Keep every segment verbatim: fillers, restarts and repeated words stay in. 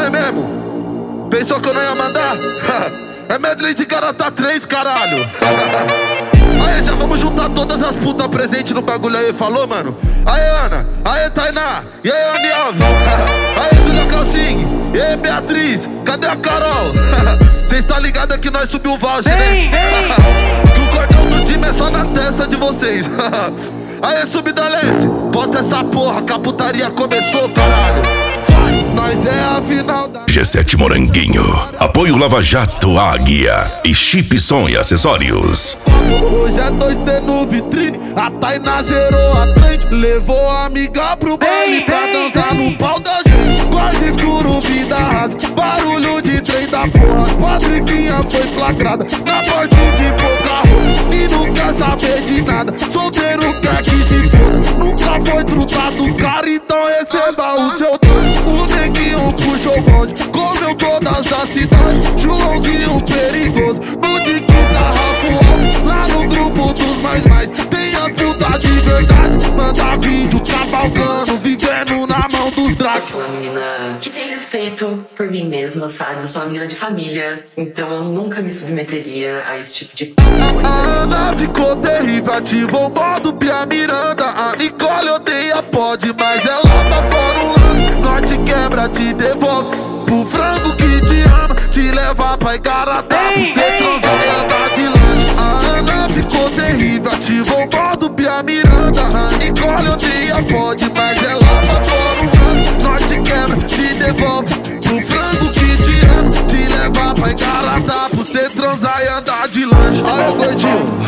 Foi mesmo? Pensou que eu não ia mandar? É medley de Garota três, caralho. Aí, já vamos juntar todas as putas presentes no bagulho aí, falou, mano? Aí, Ana, aí, Tainá, e aí, Andy Alves, aí, Julia Calcin, e aí, Beatriz, cadê a Carol? Cês tá ligado que nós subiu o voucher, né? Que o cordão do time é só na testa de vocês. Aí, Subdalece, posta essa porra, que a putaria começou, caralho. Vai, nós é a final da... G sete Moranguinho, apoio Lava Jato, Águia e Chip Som e Acessórios. Hoje é dois D no vitrine, a Tainá zerou a trend, levou a amiga pro baile pra dançar no pau da gente. Quarto escuro, vida rasa, barulho de trem da porra. Patricinha foi flagrada na porte de pouca roupa e não quer saber de nada, solteiro quer que se foda. Nunca foi trutado, cara, então receba o seu dono. O neguinho puxou o bonde, comeu todas as cidades. Joãozinho perigoso, no de quinta Rafael, lá no grupo dos mais mais. Tem a puta de verdade, manda vídeo cavalgando, vivendo na mão dos dragos. Eu sou uma menina que tem respeito por mim mesma, sabe? Eu sou uma menina de família, então eu nunca me submeteria a esse tipo de coisa. A Ana ficou terrível, ativou o modo Pia Miranda. A Nicole odeia pode, mas ela tá fora um lance. Nós te quebra, te devolve pro frango que te ama, te leva pra Igarapá, pra cê transar e andar de lanche. A Ana ficou terrível, ativou o modo Pia Miranda. A Nicole odeia pode, mas ela tá fora um lance. Nós te quebra, te devolve pro frango que te ama, te leva pra Igarapá, pra cê transar e andar de lanche. Aí, gordinho,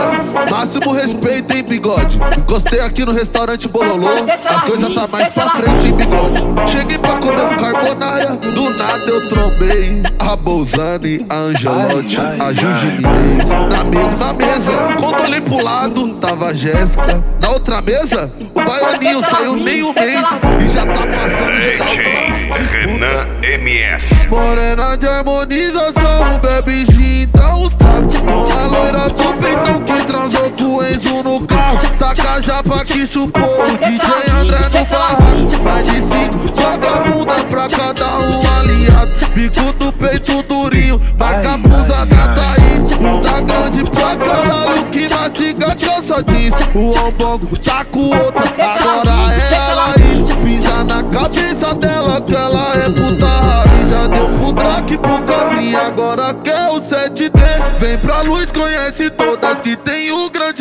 máximo respeito, hein, bigode. Encostei aqui no restaurante Bololô, as coisas tá mais pra frente, hein, bigode. Cheguei pra comer um carbonara, do nada eu trombei a Bolzani, a Angelotti, a Jujulinês. Na mesma mesa, quando olhei pro lado, tava a Jéssica. Na outra mesa, o baianinho saiu nem um mês e já tá passando geral. Renan M S. Morena de harmonização, bebe gin, dá uns trapos. A loira do peitão que transou com o Enzo no carro. Taca a japa que chupou o D J André no barraco. Mais de cinco, joga a bunda pra cada um aliado. Bico do peito durinho, marca a blusa da Thaís. Bunda grande pra caralho que mastiga calça jeans. O ombongo tá com outra, agora é ela isso. Pisa na cabeça dela que ela é puta raiz. Já deu pro Drake, pro Cabrinha, agora quer o sete D. Vem pra luz, conhece todas que tem o grande